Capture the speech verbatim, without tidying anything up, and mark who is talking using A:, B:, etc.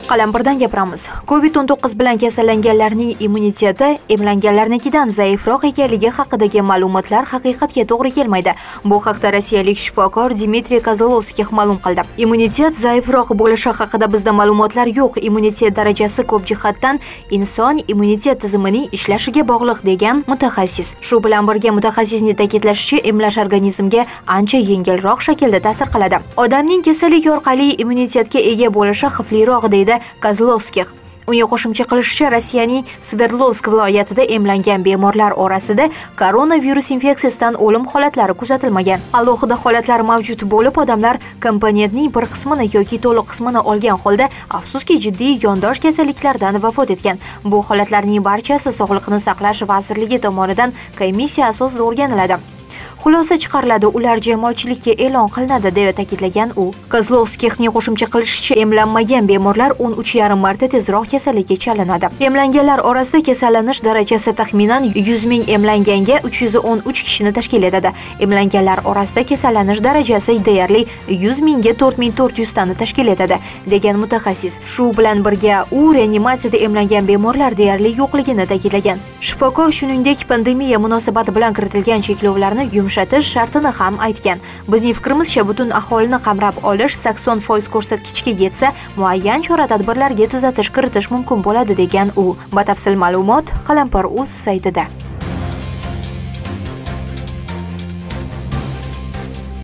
A: Qalampirdan gapiramiz. covid o'n to'qqiz bilan kasallanganlarning immuniteti emlanganlarnikidan zaifroq ekanligi haqidagi ma'lumotlar haqiqatga to'g'ri kelmaydi. Bu haqda rossiyalik shifokor Dmitriy Kozlovskih ma'lum qildi. Immunitet zaifroq bo'lishi haqida bizda ma'lumotlar yo'q. Immunitet darajasi ko'p jihatdan inson immunitet tizimining ishlashiga bog'liq degan mutaxassis. Shu bilan birga mutaxassisning ta'kidlashicha, emlash organizmga ancha yengilroq shaklda ta'sir qiladi. Odamning kasallik orqali immunitetga ega bo'lishi xavfliroq deydi Kozlovskih. Uning qo'shimcha qilishicha, Rossiyaning Sverdlovsk viloyatida emlangan bemorlar orasida koronavirus infeksiyasidan o'lim holatlari kuzatilmagan. Alohida holatlar mavjud bo'lib, odamlar komponentning bir qismini yoki to'liq qismini olgan holda, afsuski, jiddiy yondosh kasalliklardan vafot etgan. Bu holatlarning barchasi Sog'liqni saqlash vazirligi tomonidan komissiya asosida o'rganiladi. Xulosa chiqariladi, ular jamoatchilikka e'lon qilinadi, deb ta'kidlagan u. Kozlovskihning qo'shimcha qilishicha, emlanmagan bemorlar o'n uch yarim marta tezroq kasallikka chalinadi. Emlanganlar orasida kasallanish darajasi taxminan yuz ming emlanganga uch yuz o'n uch kishini tashkil etadi. Emlanganlar orasida kasallanish darajasi deyarli yuz mingga to'rt ming to'rt yuz tani tashkil etadi, degan mutaxassis. Shu bilan birga u reanimatsiyada emlangan bemorlar deyarli yo'qligini ta'kidlagan. Shifokor shuningdek, pandemiya munosabati bilan kiritilgan cheklovlarni yumshatish shartini ham aytgan. Bizning fikrimizcha, butun aholini qamrab olish sakson foiz ko'rsatkichga yetsa, muayyan chora-tadbirlarga tuzatish kiritish mumkin bo'ladi, degan u. Batafsil ma'lumot Qalampir.uz saytida.